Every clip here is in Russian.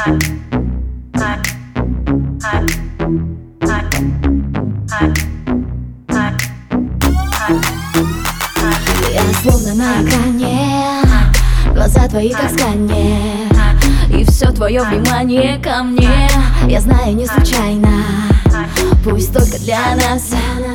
Я словно на экране, глаза твои как сканер, и все твое внимание ко мне. Я знаю, не случайно, пусть только для нас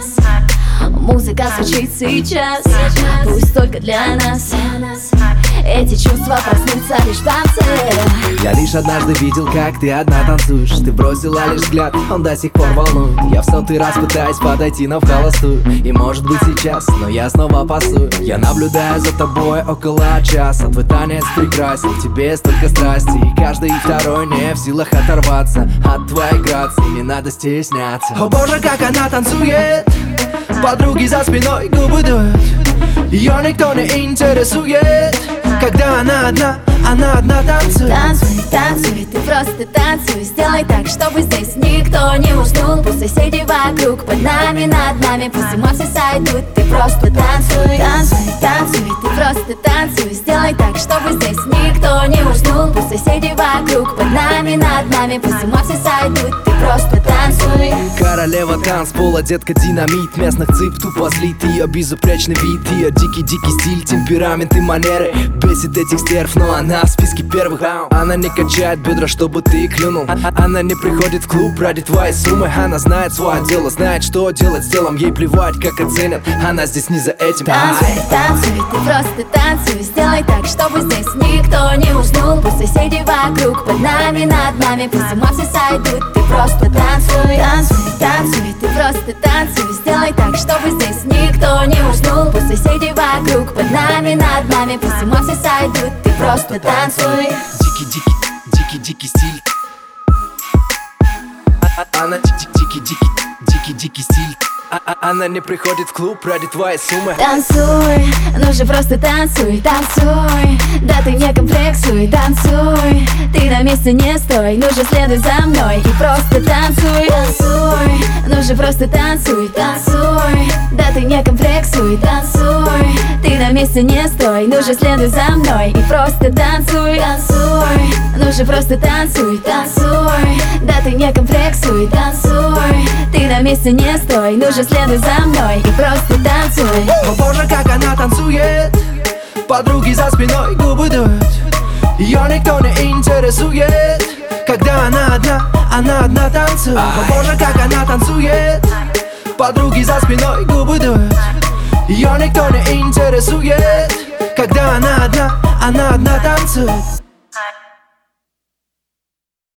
музыка звучит сейчас. Пусть только для нас эти чувства проснутся лишь в танце. Я лишь однажды видел, как ты одна танцуешь. Ты бросила лишь взгляд, он до сих пор волнует. Я в сотый раз пытаюсь подойти, но вхолостую. И может быть сейчас, но я снова пасую. Я наблюдаю за тобой около часа. Твой танец прекрасен, в тебе столько страсти. И каждый второй не в силах оторваться от твоей грации, не надо стесняться. О боже, как она танцует, подруги за спиной губы дуют. Ее никто не интересует, когда она одна танцует. Танцуй, танцуй, ты просто танцуй. Сделай так, чтобы здесь никто не уснул. Пусть соседи вокруг, под нами, над нами, пусть с ума все сойдут. Ты просто танцуй, танцуй, танцуй, ты просто танцуй. Сделай так, чтобы здесь никто не уснул. Пусть соседи вокруг, под нами, над нами, пусть с ума все сойдут. Ты просто танцуй. Королева танцпола, детка динамит. Местных цып тупо злит ее безупречный вид. Ее дикий стиль, темперамент и манеры бесит этих стерв, но она в списке первых. Она не качает бедра, чтобы ты клюнул. Она не приходит в клуб ради твоей суммы. Она знает свое дело, знает, что делать с телом. Ей плевать, как оценят, она здесь не за этим. Танцуй, танцуй, ты просто танцуй. Сделай так, чтобы здесь никто не уснул. Пусть соседи вокруг, под нами, над нами, пусть с ума все сойдут. Ты просто танцуй, танцуй, танцуй, ты просто танцуй. Сделай так, чтобы здесь никто не уснул. Пусть соседи вокруг, под нами, над нами, пусть с ума все сойдут. Ты просто танцуй. Дикий стиль. Она дикий стиль. Она не приходит в клуб ради твоей суммы. Танцуй, ну же просто танцуй, танцуй. Да ты не комплексуй, танцуй. Ты на месте не стой, ну же следуй за мной и просто танцуй. Танцуй, ну же просто танцуй, танцуй. Да ты не комплексуй, танцуй. Ты на месте не стой, ну же следуй за мной и просто танцуй. Танцуй, ну же просто танцуй, танцуй. Да ты не комплексуй, танцуй. Ты на месте не стой, ну же следуй за мной и просто танцуй. О боже, как она танцует, подруги за спиной губы дуют. Ее никто не интересует, когда она одна танцует. О боже, как она танцует, подруги за спиной губы дуют. Ее никто не интересует, когда она одна танцует.